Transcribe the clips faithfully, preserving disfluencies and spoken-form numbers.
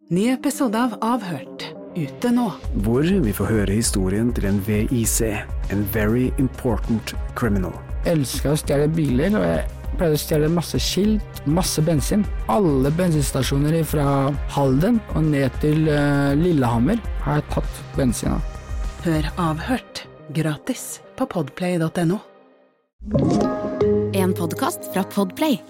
Ny episode av Avhørt, ute nå. Hvor vi får høre historien til en V I C, en very important criminal. Jeg elsker å stjele biler, og jeg pleide å stjele masse skilt, masse bensin. Alle bensinstasjoner fra Halden og ned til uh, Lillehammer har jeg tatt bensin av. Hør Avhørt, gratis på podplay punktum no. En podcast fra Podplay.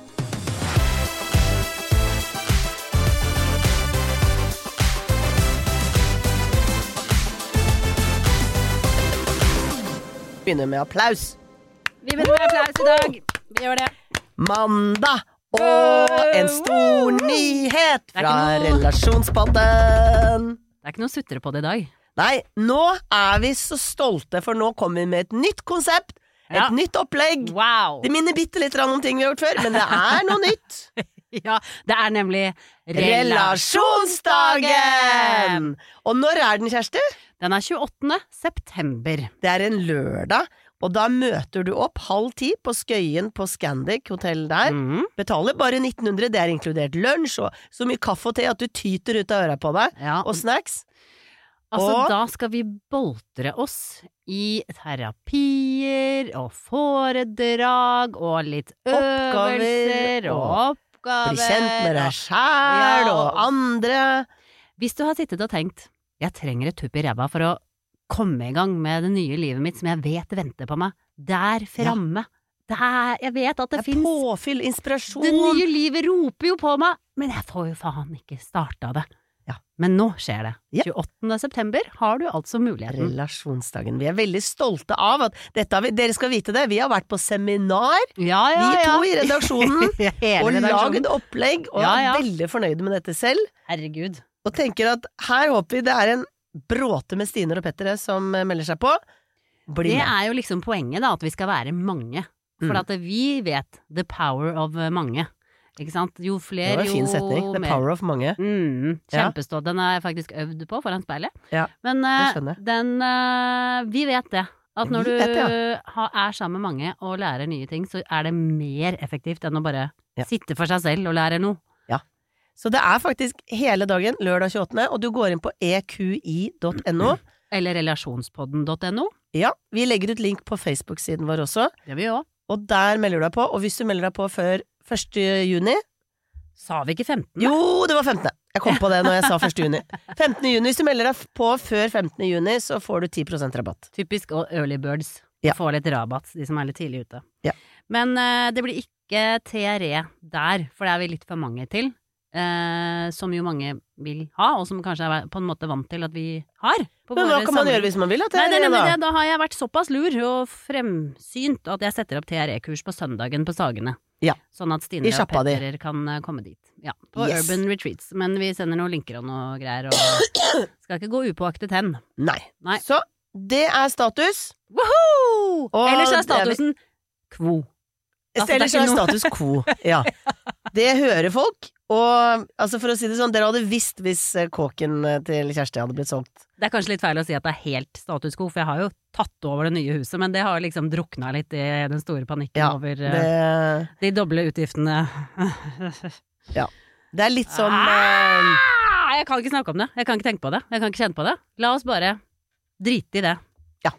Begynner med applaus. Vi begynner med applaus i dag. Vi gjør det. Mandag og en stor nyhet fra noe... relasjonspodden. Det er ikke noe sutre på det i dag. Nei, nå er vi så stolte, for nå kommer vi med et nytt konsept, et ja. nytt opplegg. Wow. Det minner bitte litt om ting vi har gjort før, men det er noe nytt. Ja, det er nemlig Relasjonsdagen! Og når er den, Kjersti? Den er tjueåttende september. Det er en lørdag, og da møter du opp halv ti på Skøyen på Scandic hotell der. Mm. Betaler bare nitten hundre, det er inkludert lunsj og så mye kaffe og te at du tyter ut av øra på deg, ja. og snacks. Altså, og... da skal vi boltre oss i terapier og foredrag og litt øvelser og oppgaver. Bli kjent med deg selv ja. og andre. Hvis du har sittet og tenkt, jeg trenger et tupp i ræva for å komme i gang med det nye livet mitt som jeg vet venter på meg, der fremme. Ja. Der, jeg vet at det, det finnes påfyll, inspirasjon. Det nye livet roper jo på meg, men jeg får jo faen ikke starta det. Ja. Men nå skjer det. Ja. tjueåttende september har du altså muligheten. Relasjonsdagen. Vi er veldig stolte av at dette har vi, dere skal vite det, vi har vært på seminar, ja, ja, vi to ja. i redaksjonen, og redaksjonen. laget opplegg, og ja, ja. er veldig fornøyde med dette selv. Herregud. Og tenker at her håper vi det er en bråte med Stiner og Pettere som melder seg på. Bli det med. er jo liksom poenget da, at vi skal være mange. For mm. at vi vet the power of mange. Ikke sant? Jo flere, jo mer. Det var en fin setning. The power of mange. Mm, kjempestå. Den er jeg faktisk øvd på foran speilet. Ja, men uh, den, uh, vi vet det. At når du det, ja. ha, er sammen med mange og lærer nye ting, så er det mer effektivt enn å bare ja. sitte for seg selv og lære noe. Ja. Så det er faktisk hele dagen, lørdag tjueåttende, og du går inn på e q i punktum no. Eller relasjonspodden punktum no. Ja, vi legger ut link på Facebook-siden vår også. Det vil vi også. Og der melder du deg på, og hvis du melder deg på før første juni... Sa vi ikke femtende? Jo, det var femtende. Jeg kom på det når jeg sa første juni. femtende juni, hvis du melder deg på før femtende juni, så får du ti prosent rabatt. Typisk og early birds. Ja. Få litt rabatt, de som er litt tidlig ute. Ja. Men uh, det blir ikke T R E der, for det er vi litt for mange til. Uh, som jo mange vil ha, og som kanskje er på en måte vant til at vi har. Men hva kan man gjøre hvis man vil? At Nei, det, da? Det, da har jeg vært såpass lur og fremsynt at jeg setter opp T R E-kurs på søndagen på Sagene. Ja. Sånn at Stine og Petter kan uh, komme dit. Ja, på yes. Urban Retreats. Men vi sender noen linker og noe greier, og skal ikke gå upåaktet hen. Nei. Nei. Så det er status. Woohoo! Ellers er statusen quo. Altså, Ellers er, er noe... status quo, ja. Det hører folk. Og altså for å si det sånn, dere hadde visst hvis kåken til Kjersti hadde blitt solgt. Det er kanskje litt feil å si at det er helt status quo, for jeg har jo tatt over det nye huset, men det har liksom drukna litt i den store panikken ja, over det... de doble utgiftene. Ja, det er litt som ah! Jeg kan ikke snakke om det, jeg kan ikke tenke på det, jeg kan ikke kjenne på det. La oss bare drite i det. Ja.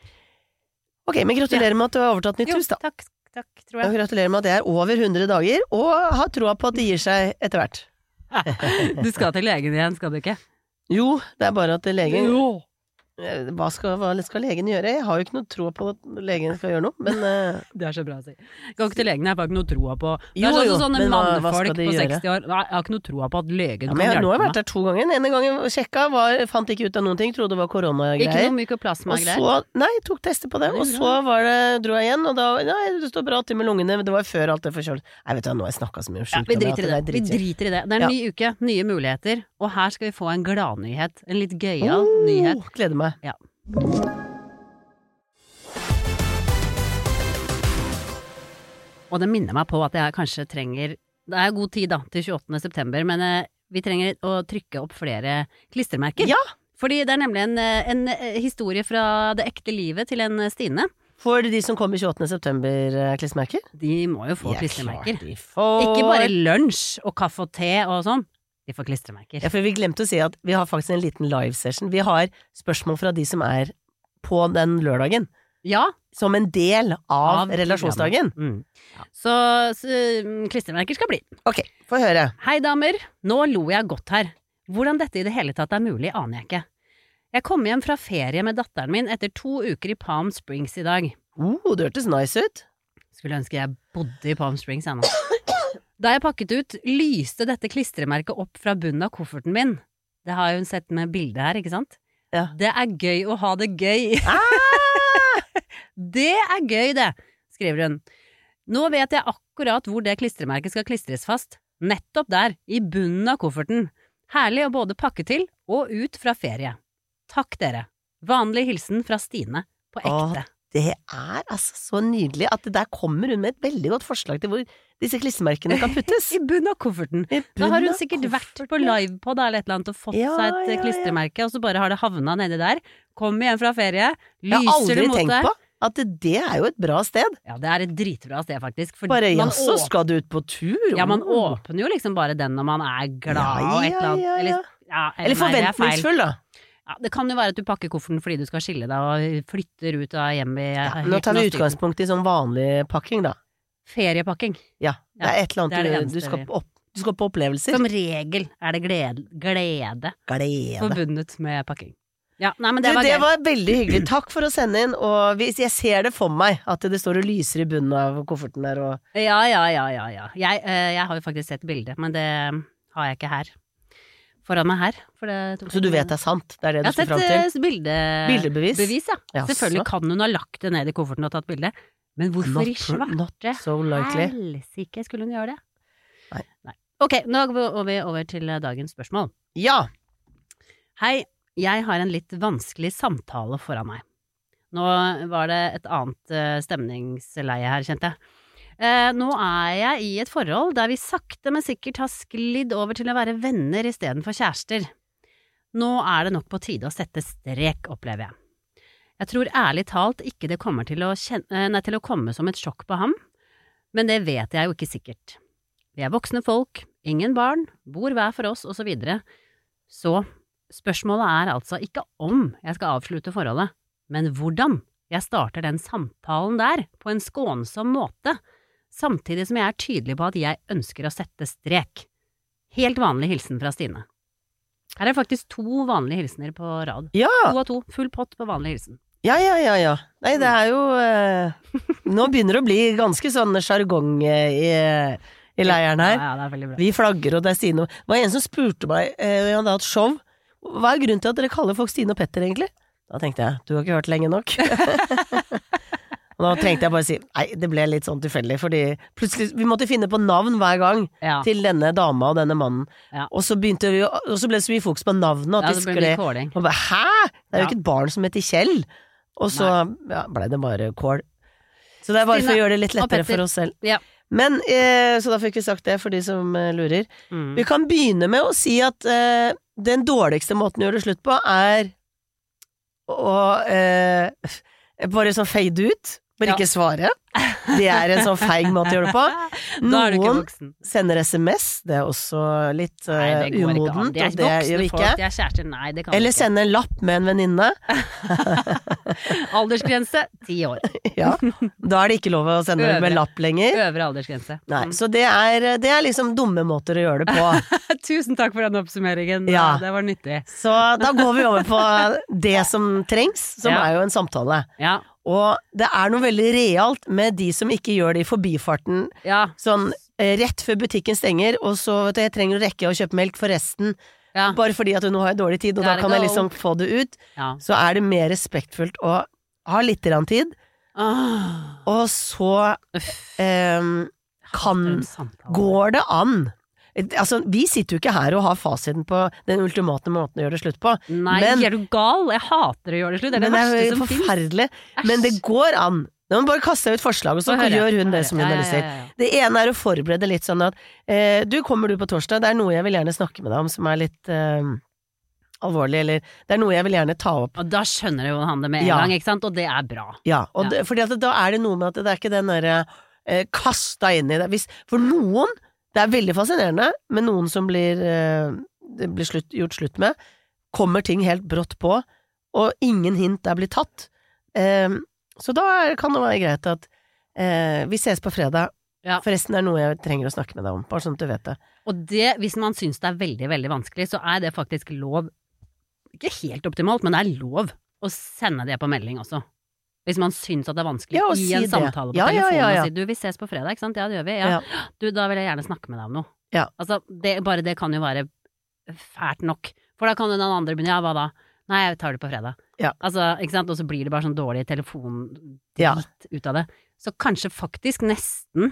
Ok, men gratulerer med at du har overtatt nytt jo, hus da. Takk. Takk, tror jeg. Og gratulerer med at det er over hundre dager, og har troa på at det gir seg etter hvert. Du skal til legen igjen, skal du ikke? Jo, det er bare at legen... Jo! Hva skal, hva skal legen gjøre? Jeg har jo ikke noe tro på at legen skal gjøre noe, men... Uh... Det er så bra å si. Jeg kan ikke til legen, jeg har ikke noe tro på... Det jo, er sånn, jo, sånne men hva, hva mannfolk skal de på gjøre? seksti år. Nei, jeg har ikke noe tro på at legen ja, kan jeg, hjelpe meg. Nå har jeg vært der to ganger. En gang jeg sjekka, var, fant ikke ut av noen ting, trodde det var koronagreier. Ikke noe mykoplasma-greier. Og så, nei, tok tester på det, og så var det, dro jeg igjen, og da, nei, det står bra til med lungene, det var før alt det forkjølt. Jeg vet jo, nå har jeg snakket så mye om ja, sykdom. Vi driter i det, det vi driter i det. Det er en ja. ny uke, nye muligheter, og her skal vi få en gladnyhet, en litt gøyal oh, nyhet. Gleder meg. Ja. Og det minner meg på at jeg kanskje trenger, det er god tid da, til tjueåttende september, men eh, vi trenger å trykke opp flere klistremerker. Ja! Fordi det er nemlig en, en historie fra det ekte livet til en Stine. For de som kommer tjueåttende september klistremerker? De må jo få ja, klistremerker. Får... Ikke bare lunsj og kaffe og te og sånn. De får klistremerker. Ja, for vi glemte å si at vi har faktisk en liten live-session. Vi har spørsmål fra de som er på den lørdagen. Ja. Som en del av, Av relasjonsdagen. Mm. Så, så mm, klistremerker skal bli. Ok, få høre. Hei damer, nå lo jeg godt her. Hvordan dette i det hele tatt er mulig, aner jeg ikke. Jeg kom hjem fra ferie med datteren min etter to uker i Palm Springs i dag. Oh, det hørtes nice ut. Skulle ønske jeg bodde i Palm Springs ennå. Da jeg pakket ut, lyste dette klistremerket opp fra bunnen av kofferten min. Det har hun sett med bildet her, ikke sant? Ja. Det er gøy å ha det gøy. Ah! Det er gøy, det, skriver hun. Nå vet jeg akkurat hvor det klistremerket skal klistres fast. Nettopp der, i bunnen av kofferten. Herlig å både pakke til og ut fra ferie. Takk dere. Vanlig hilsen fra Stine på ekte. Åh, det er altså så nydelig at det der kommer hun med et veldig godt forslag til hvor disse klistremerkene kan puttes. I bunnen av kofferten. I Da bunnen har hun av sikkert vært kofferten. på livepod eller et eller annet og fått Ja, seg et ja, ja. klistremerke, og så bare har det havna nedi der. Kommer igjen fra ferie, Jeg har lyser aldri det mot tenkt deg. på at det, det er jo et bra sted. Ja, det er et dritbra sted, faktisk. For Bare man jaså, åp- skal du ut på tur? Ja, man Oh. åpner jo liksom bare den når man er glad Ja, og et eller annet. ja, ja, ja. Eller, ja, Eller nei, det er feil. forventningsfull, da. Ja, det kan jo være at du pakker kofferten fordi du skal skille deg og flytter ut av hjemmet i Ja, helt nå tar vi nastigen. utgangspunkt i sånn vanlig pakking, da. Feriepakking. Ja, det Ja, er et eller det er det annet du, eneste du, skal vi- på opp, du skal på opplevelser. Som regel er det glede, glede Glede. forbundet med pakking. Ja, nei, men Du, det var det gøy. var veldig hyggelig. Takk for å sende inn, og hvis jeg ser det for meg, at det står og lyser i bunnen av kofferten der, og Ja, ja, ja, ja, ja. Jeg, eh, jeg har jo faktisk sett bildet, men det har jeg ikke her. Foran meg her. For det tok så du vet det er sant. Det er det Jeg du har skal sett fram til. eh, bilde... Bildebevis. Bevis, ja. Jaså. Selvfølgelig kan hun ha lagt det ned i kofferten og tatt bilde, men hvorfor Not, i svarte not so likely. helsike skulle hun gjøre det? Nei. Ok, nå går vi over til eh, dagens spørsmål. Ja. Hei, jeg har en litt vanskelig samtale foran meg. Nå var det et annet eh, stemningsleie her, kjente jeg. Eh, nå er jeg i et forhold der vi sakte, men sikkert har sklidd over til å være venner istedenfor kjærester. Nå er det nok på tide å sette strek, opplever jeg. Jeg tror ærlig talt ikke det kommer til å, kjenne, nei, til å komme som et sjokk på ham, men det vet jeg jo ikke sikkert. Vi er voksne folk, ingen barn, bor hver for oss, og så videre. Så spørsmålet er altså ikke om jeg skal avslutte forholdet, men hvordan jeg starter den samtalen der på en skånsom måte, samtidig som jeg er tydelig på at jeg ønsker å sette strek. Helt vanlig hilsen fra Stine. Her er faktisk to vanlige hilsener på rad. Ja. To av to, full pott på vanlig hilsen. Ja, ja, ja, ja. Nei, det er jo eh, Nå begynner det å bli ganske sånn sjargong eh, i, i leiren her. Ja, ja, det er veldig bra. Vi flagger, og det er Stine. Det var en som spurte meg, eh, jeg hadde hatt show, hva er grunnen til at dere kaller folk Stine og Petter egentlig? Da tenkte jeg, du har ikke hørt lenge nok. Og da trengte jeg bare si, nei, det ble litt sånn tilfeldig, fordi plutselig, vi måtte finne på navn hver gang Ja. til denne dama og denne mannen. Ja. Og så begynte vi, og så ble det så mye fokus på navnet, Ja, at det de ble skled. litt kåling. Og bare, hæ? Det er jo Ja. ikke et barn som heter Kjell. Og så ja, ble det bare kål. Så det er bare for å Stine gjøre det litt og lettere Petter. for oss selv. Ja. Men, eh, så da fikk vi sagt det for de som eh, lurer. Mm. Vi kan begynne med å si at eh, den dårligste måten å gjøre det slutt på er å eh, bare sånn fade ut, bare Ja. ikke svare. Det er en sånn feig måte å gjøre det på. Da er du ikke Noen voksen. sender S M S, det er også litt Nei, eh, det går ikke an. umodent, De er og det gjør voksne vi folk, ikke. de er kjærester. Nei, det kan Eller vi ikke. sende en lapp med en venninne. Aldersgrense ti år. Ja, da er det ikke lov å sende det med Øvre. lapp lenger. Øvre aldersgrense. Nei, Mm. så det er, det er liksom dumme måter å gjøre det på. Tusen takk for den oppsummeringen. Ja. Det var nyttig. Så da går vi over på det som trengs, som Ja. er jo en samtale. Ja. Og det er noe veldig realt med de som ikke gjør det i forbifarten, Ja. sånn eh, rett før butikken stenger, og så vet du, jeg trenger å rekke å kjøpe melk for resten, Ja. bare fordi at nå har jeg dårlig tid, og da Gotta kan jeg go. liksom få det ut. Ja. Så er det mer respektfullt å ha litt grann tid, Ah. og så Uff. ehm, kan Den samtalen. Går det an? Altså, vi sitter jo ikke her og har fasiten på den ultimate måten å gjøre det slutt på. Nei, men- er du gal? Jeg hater å gjøre det slutt. Det er det Men det verste er jo som finnes. forferdelig. Men det går an. Nå må man bare kaste ut forslag, og så Få høre, gjør hun få det høre. som hun Ja, har ja, lyst til. ja, ja. Det ene er å forberede litt sånn at eh, du, kommer du på torsdag, det er noe jeg vil gjerne snakke med deg om som er litt eh, alvorlig, eller det er noe jeg vil gjerne ta opp. Og da skjønner jo han det med en Ja. gang, ikke sant? Og det er bra. Ja, og Ja. Det, fordi at da er det noe med at det er ikke den derre eh, kasta inn i det. Hvis, for noen Det er veldig fascinerende med noen som blir, eh, det blir slutt, gjort slutt med, kommer ting helt brått på, og ingen hint er blitt tatt. Eh, så da er, kan det være greit at eh, vi ses på fredag. Ja. Forresten er noe jeg trenger å snakke med deg om, bare sånn at du vet det. Og det, hvis man syns det er veldig, veldig vanskelig, så er det faktisk lov, ikke helt optimalt, men det er lov å sende det på melding også. Hvis man syns at det er vanskelig Ja, og i si en det. samtale på Ja, ja, telefonen ja, ja. og si du, vi ses på fredag, ikke sant? Ja, det gjør vi. Ja. Ja. Du, da vil jeg gjerne snakke med deg om noe. Ja. Altså, det, bare det kan jo være fælt nok. For da kan jo den andre begynne, ja, hva da? Nei, jeg tar det på fredag. Ja. Altså, ikke sant? Og så blir det bare sånn dårlig telefondritt Ja. ut av det. Så kanskje faktisk nesten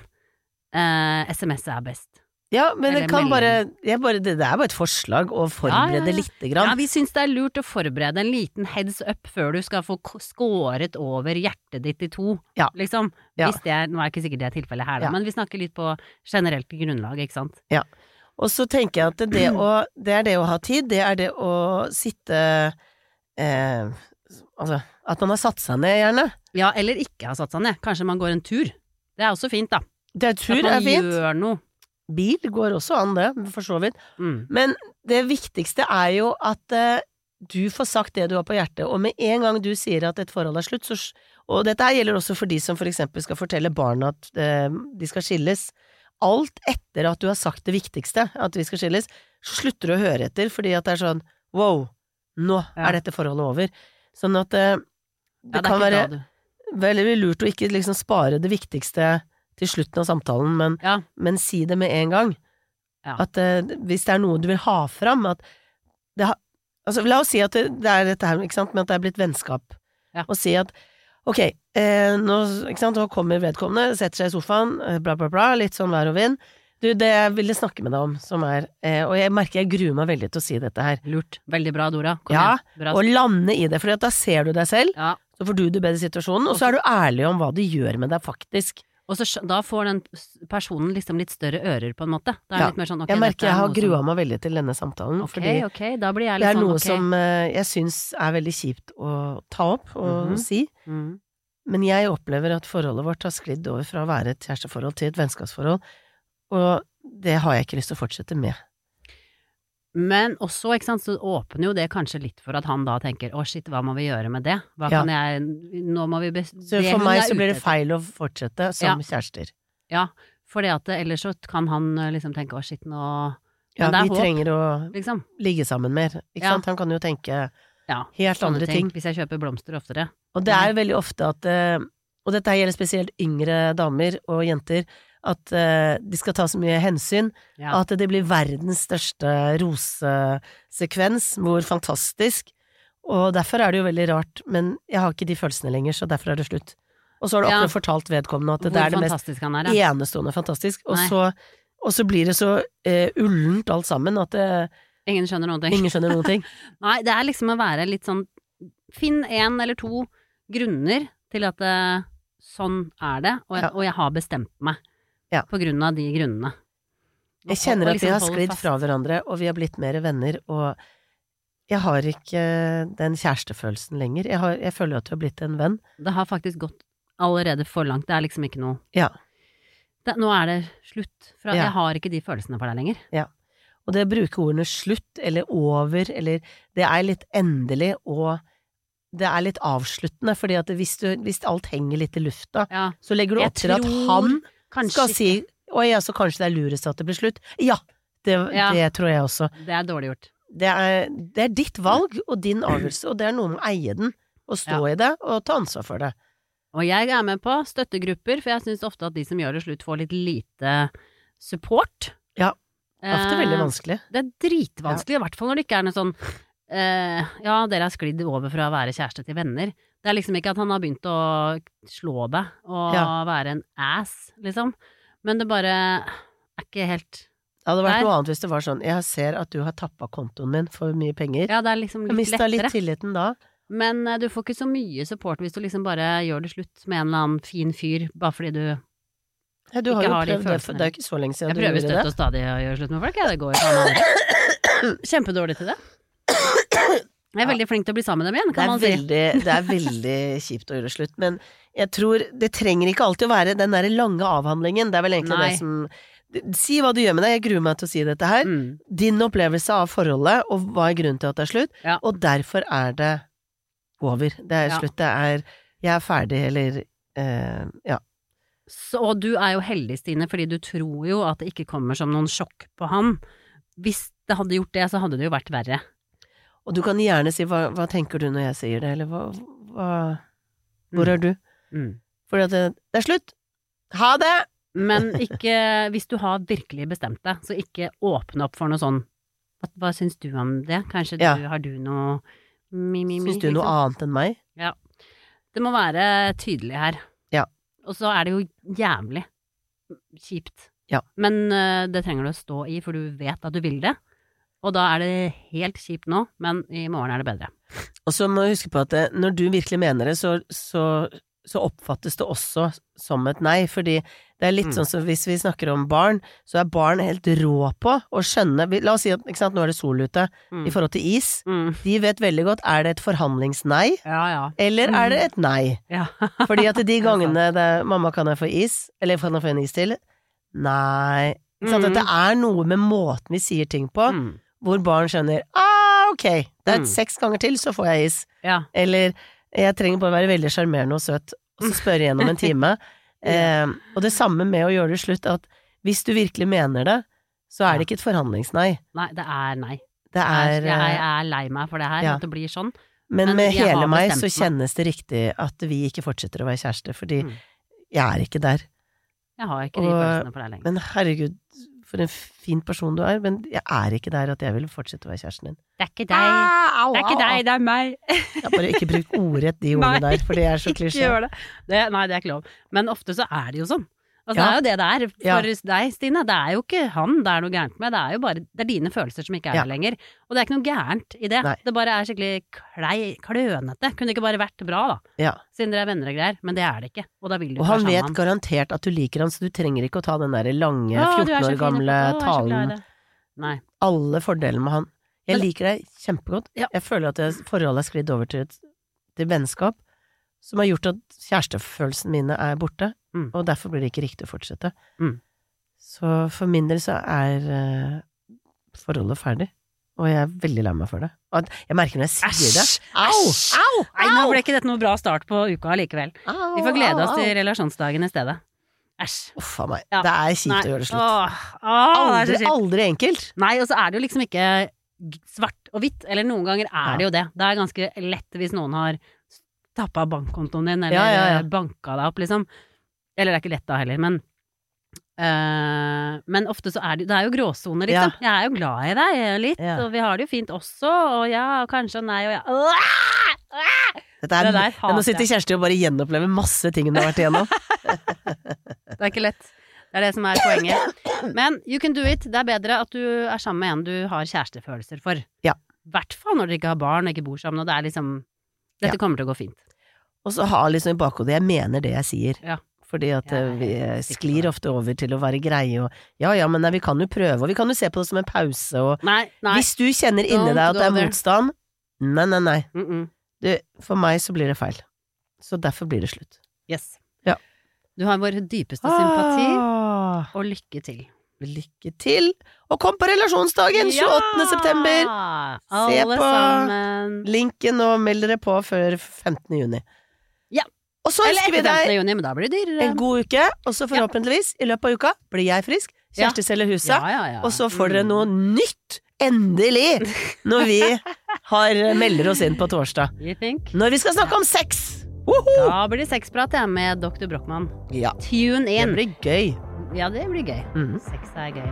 eh, S M S er best. Ja, men det Eller kan bare, melding. jeg bare Det det er bare et forslag å forberede Ja, ja, ja. lite grann. Ja, vi syns det er lurt å forberede en liten heads up før du skal få k- skåret over hjertet ditt i to, Ja. liksom. Ja. Hvis det er, nå er ikke sikkert det er tilfellet her, da, Ja. men vi snakker litt på generelt grunnlag, ikke sant. Og så tenker jeg at det, å, det er det å ha tid, det er det å sitte eh, Altså, at man har satt seg ned, gjerne. Ja, eller ikke ha satt seg ned. Kanskje man går en tur. Det er også fint, da. Det er tur At man er fint. gjør noe. Bil går også an, det, for så vidt. Mm. Men det viktigste er jo at eh, du får sagt det du har på hjertet, og med en gang du sier at et forhold er slutt, så, og dette her gjelder også for de som for eksempel skal fortelle barna at eh, de skal skilles. Alt etter at du har sagt det viktigste, at vi skal skilles, så slutter du å høre etter, fordi at det er sånn, wow, nå Ja. er dette forholdet over. Sånn at eh, det, Ja, det er kan ikke være bra, du. veldig lurt å ikke liksom spare det viktigste til slutten av samtalen, men, Ja. men si det med en gang. Ja. At eh, hvis det er noe du vil ha fram, at det har, altså la oss si at det, det er dette her, ikke sant, med at det er blitt vennskap, Ja. og si at ok, eh, nå, ikke sant, nå kommer vedkommende, setter seg i sofaen, eh, bla bla bla, litt sånn vær og vind. Du, det jeg ville snakke med deg om, som er, eh, og jeg merker jeg gruer meg veldig til å si dette her, Lurt. Veldig bra, Dora. Kom Ja, igjen. Bra. og lande i det, for da ser du deg selv, Ja. så får du det bedre i situasjonen, og så er du ærlig om hva det gjør med deg faktisk. Og så skj- da får den s- personen liksom litt større ører, på en måte. Da er det Ja. litt mer sånn, ok, Jeg merker dette er jeg har noe som- grua meg veldig til denne samtalen, Ok, fordi ok, da blir jeg det litt er sånn, noe ok. som eh, jeg syns er veldig kjipt å ta opp og Mhm. si, Mm. men jeg opplever at forholdet vårt har sklidd over fra å være et kjæresteforhold til et vennskapsforhold, og det har jeg ikke lyst til å fortsette med. Men også, ikke sant, så åpner jo det kanskje litt for at han da tenker, å shit, hva må vi gjøre med det? Hva Ja. kan jeg, nå må vi bes... Så det for hun meg er så blir ute det etter. feil å fortsette som Ja. kjærester. Ja, for det at det, ellers så kan han eh, liksom tenke, å shit, nå... Ja, Men det er vi håp, trenger å liksom. ligge sammen mer, ikke Ja. sant? Han kan jo tenke Ja, helt sånne andre ting. Hvis jeg kjøper blomster oftere. Og det Nei. er veldig ofte at, eh, og dette her gjelder spesielt yngre damer og jenter, at eh, de skal ta så mye hensyn, Ja. at det blir verdens største rosesekvens, hvor fantastisk, og derfor er det jo veldig rart, men jeg har ikke de følelsene lenger, så derfor er det slutt. Og så har du Ja. akkurat fortalt vedkommende at det, Hvor er det mest fantastisk han er, ja. enestående fantastisk, og Nei. så, og så blir det så eh, ullent alt sammen at det, Ingen skjønner noen ting. ingen skjønner noen ting. Nei, det er liksom å være litt sånn, finn en eller to grunner til at det, sånn er det, og jeg, Ja. og jeg har bestemt meg Ja. på grunn av de grunnene. Jeg kjenner Og at vi liksom har holde sklidd fast. fra hverandre, og vi har blitt mer venner, og jeg har ikke den kjærestefølelsen lenger. Jeg, har, jeg føler at du har blitt en venn. Det har faktisk gått allerede for langt, det er liksom ikke noe Ja. det, Nå er det slutt, for Ja. jeg har ikke de følelsene for deg lenger. Og det å bruke ordene slutt, eller over, eller det er litt endelig, og det er litt avsluttende, fordi at hvis, du, hvis alt henger litt i lufta, Ja, så legger du Jeg opp til at tror han kanskje skal si oi, ja, så kanskje det er lurest at det blir slutt. Ja, det, Ja. det tror jeg også. Det er dårlig gjort. Det er, det er ditt valg og din avgjørelse, og det er noe med å eie den, og stå Ja. i det, og ta ansvar for det. Og jeg er med på støttegrupper, for jeg syns ofte at de som gjør det slutt, får litt lite support. Ja, Ofte veldig Eh, vanskelig. Det er dritvanskelig, i hvert fall når det ikke er noe sånn eh, ja, dere har sklidd over fra å være kjæreste til venner. Det er liksom ikke at han har begynt å slå deg og Ja. være en ass, liksom. Men det bare er ikke helt Det hadde vært Der. noe annet hvis det var sånn, jeg ser at du har tappet kontoen min for mye penger. Ja, det er liksom Jeg litt mistet litt lettere. tilliten da. Men eh, du får ikke så mye support hvis du liksom bare gjør det slutt med en eller annen fin fyr, bare fordi du Ja, du har Ikke jo har de prøvd det, for følelsene. det er jo ikke så lenge siden Jeg du prøver gjorde støtt det. og stadig å gjøre slutt med folk, jeg. Det går ikke an. Kjempedårlig til det. Jeg er veldig flink til å bli sammen med dem igjen, Det kan er, man si. veldig, det er veldig kjipt å gjøre slutt, men jeg tror det trenger ikke alltid å være den der lange avhandlingen. Det er vel egentlig Nei. det som Si hva du gjør med deg, jeg gruer meg til å si dette her. Mm. Din opplevelse av forholdet, og hva er grunnen til at det er slutt, Ja. og derfor er det over. Det er Ja. slutt, det er jeg er ferdig, eller eh, ja. Så, og du er jo heldig, Stine, fordi du tror jo at det ikke kommer som noen sjokk på han. Hvis det hadde gjort det, så hadde det jo vært verre. Og du kan gjerne si hva, hva tenker du når jeg sier det, eller hva, hva hvor er du? Mm. Fordi at det, det er slutt. Ha det! Men ikke, hvis du har virkelig bestemt deg, så ikke åpne opp for noe sånn, hva, hva syns du om det? Kanskje Ja. du, har du noe mi, mi, mi, Syns du noe liksom? annet enn meg? Ja. Det må være tydelig her. Ja. Og så er det jo jævlig kjipt. Ja. Men uh, det trenger du å stå i, for du vet at du vil det. Og da er det helt kjipt nå, men i morgen er det bedre. Og så må du huske på at det, når du virkelig mener det, så, så, så oppfattes det også som et nei, fordi det er litt Mm. sånn som hvis vi snakker om barn, så er barn helt rå på å skjønne, vi- la oss si at, ikke sant, nå er det sol ute, Mm. i forhold til is, Mm. de vet veldig godt, er det et forhandlingsnei, Ja, ja. eller er det et nei? ja. Fordi at de gangene det er, mamma kan jeg få is, eller kan jeg få en is til? Nei. Ikke sant, Mm. at det er noe med måten vi sier ting på, Mm. hvor barn skjønner, ah, ok, det er Mm. seks ganger til, så får jeg is. ja. Eller, jeg trenger bare være veldig sjarmerende og søt, og så spørre igjennom en time. eh, og det samme med å gjøre det slutt, at hvis du virkelig mener det, så er det ikke et forhandlingsnei. Nei, det er nei. Det er, jeg eh, er lei meg for det her, ja. at det blir sånn. men, men med jeg har hele meg bestemt så kjennes det riktig at vi ikke fortsetter å være kjærester, fordi Mm. jeg er ikke der. Jeg har ikke de Og- følelsene for deg lenger. Men herregud, for en fin person du er, men jeg er ikke der at jeg vil fortsette å være kjæresten din. Det er ikke deg. Det er ikke deg, det er meg. Jeg har bare ikke brukt ordrett de ordene Nei, der, for det er så Ikke klisjé. gjør det. det. Nei, det er ikke lov. Men ofte så er det jo sånn. Altså, Ja. Det er jo det det er Ja. for deg, Stine. Det er jo ikke han det er noe gærent med, det er jo bare det er dine følelser som ikke er Ja. der lenger. Og det er ikke noe gærent i det. Nei. Det bare er skikkelig klei, klønete. Kunne det ikke bare vært bra, da. Ja. Siden dere er venner og greier. Men det er det ikke. Og da vil du Og ikke han være vet sammen med han. garantert at du liker han, så du trenger ikke å ta den der lange, Å, du er så fjorten år fin i gamle foto, å, jeg er så glad i talen. det. Nei. Alle fordelene med han. Jeg Men- liker deg kjempegodt. Ja. Jeg føler at det, forholdet er sklidd over til, et, til vennskap, som har gjort at kjærestefølelsene mine er borte, Mm. og derfor blir det ikke riktig å fortsette. Mm. Så for min del så er eh, forholdet ferdig, og jeg er veldig lei meg for det. Og at- jeg merker når jeg sier det. Au! Æsj! Au! Nei, nå Au! ble ikke dette noe bra start på uka likevel. Au, Vi får glede au, oss au. til relasjonsdagen i stedet. Æsj. Uff a meg. Ja. Det er kjipt Nei. å gjøre det slutt. Åh, åh, Aldri, det er så kjipt. aldri enkelt. Nei, og så er det jo liksom ikke g- svart og hvitt, eller noen ganger er det jo det. Det er ganske lett hvis noen har tappa bankkontoen din, eller Ja, ja, ja. banka deg opp, liksom. Eller det er ikke lett da heller, men eh, men ofte så er det, det er jo gråsoner, liksom. Jeg er jo glad i deg litt, Ja. og vi har det jo fint også, og ja, og kanskje og nei, og ja. Åh! Dette er, Det der men nå hater sitter jeg. Kjersti og bare gjenopplever masse ting hun har vært igjennom. Det er ikke lett. Det er det som er poenget. Men you can do it. Det er bedre at du er sammen med en du har kjærestefølelser for. Ja. I hvert fall når dere ikke har barn og ikke bor sammen, og det er liksom Dette Ja. kommer til å gå fint. Og så ha liksom i bakhodet, jeg mener det jeg sier. Ja. Fordi at Jeg er eh, vi helt eh, sikker på sklir det. ofte over til å være greie og ja ja, men nei, vi kan jo prøve, og vi kan jo se på det som en pause, og Nei, nei. hvis du kjenner inni Don't deg at det go er there. motstand, nei, nei, nei, Mm -mm. du, for meg så blir det feil. Så derfor blir det slutt. Yes. Ja. Du har vår dypeste sympati, Ah, og lykke til. lykke til! Og kom på relasjonsdagen, tjueåttende september! Se Alle på sammen. linken og meld dere på før femtende juni. Ja. Og så Eller ønsker vi etter femtende deg juni, men da blir det dyrere. en god uke, og så forhåpentligvis, i løpet av uka, blir jeg frisk, Ja. Kjersti selger huset, Ja, ja, ja. og så får dere Mm. noe nytt, endelig, når vi har, melder oss inn på torsdag. You think? Når vi skal snakke om sex! Woho! Da blir det sexprat, ja, med doktor Brochmann. Ja, Tune det in. blir gøy. Ja, det blir gøy. Mhm. Sex er gøy.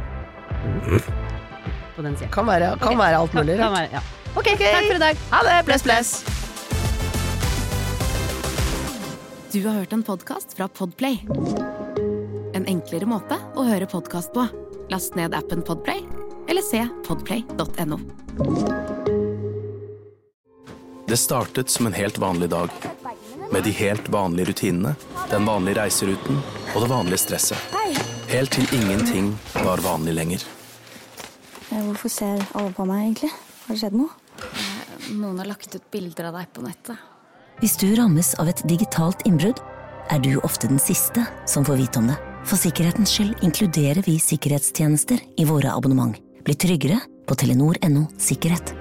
På den siden. Kan være, kan Ok. være alt mulig. Kan rart. være, ja. Ok, takk for i dag. Ha det, bless, bless. Du har hørt en podcast fra Podplay. En enklere måte å høre podcast på. Last ned appen Podplay, eller se podplay punktum no. Det startet som en helt vanlig dag, med de helt vanlige rutinene, den vanlige reiseruten og det vanlige stresset. Helt til ingenting var vanlig lenger. Hvorfor ser alle på meg egentlig? Har det skjedd noe? Noen har lagt ut bilder av deg på nettet. Hvis du rammes av et digitalt innbrudd, er du ofte den siste som får vite om det. For sikkerhetens skyld inkluderer vi sikkerhetstjenester i våre abonnement. Bli tryggere på telenor punktum no sikkerhet.